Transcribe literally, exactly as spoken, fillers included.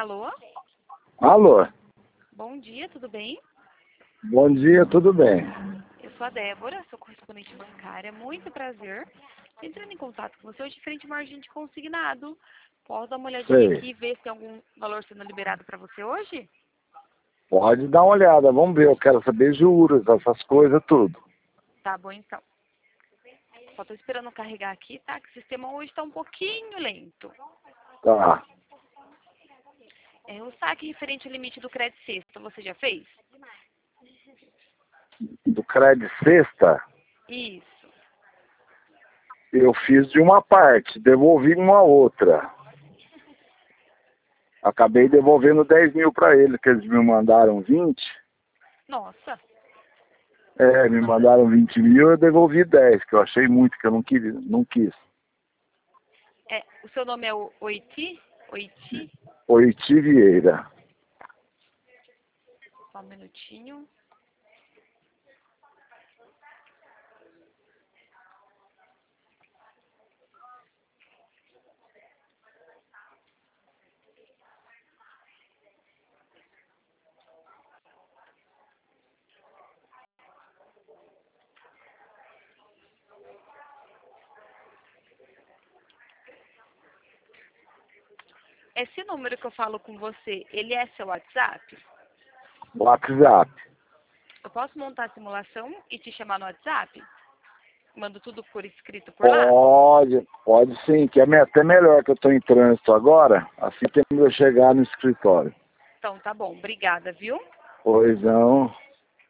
Alô? Alô? Bom dia, tudo bem? Bom dia, tudo bem? Eu sou a Débora, sou correspondente bancária. Muito prazer. Tô entrando em contato com você hoje frente a uma agente consignado. Posso dar uma olhadinha Sei. aqui e ver se tem algum valor sendo liberado para você hoje? Pode dar uma olhada, vamos ver. Eu quero saber juros, essas coisas, tudo. Tá bom, então. Só tô esperando carregar aqui, tá? Que o sistema hoje está um pouquinho lento. Tá. É, o saque referente ao limite do crédito sexta, você já fez? Do crédito sexta, Isso. eu fiz de uma parte, devolvi uma outra. Acabei devolvendo dez mil para eles, que eles me mandaram vinte. Nossa. É, me mandaram vinte mil, eu devolvi dez, que eu achei muito, que eu não quis. Não quis. É, o seu nome é o Oiti? Oiti? Oiti Vieira. Só um minutinho. Esse número que eu falo com você, ele é seu WhatsApp? WhatsApp. Eu posso montar a simulação e te chamar no WhatsApp? Mando tudo por escrito por lá? Pode, pode sim, que é até melhor que eu estou em trânsito agora, assim que eu chegar no escritório. Então tá bom, obrigada, viu? Pois não.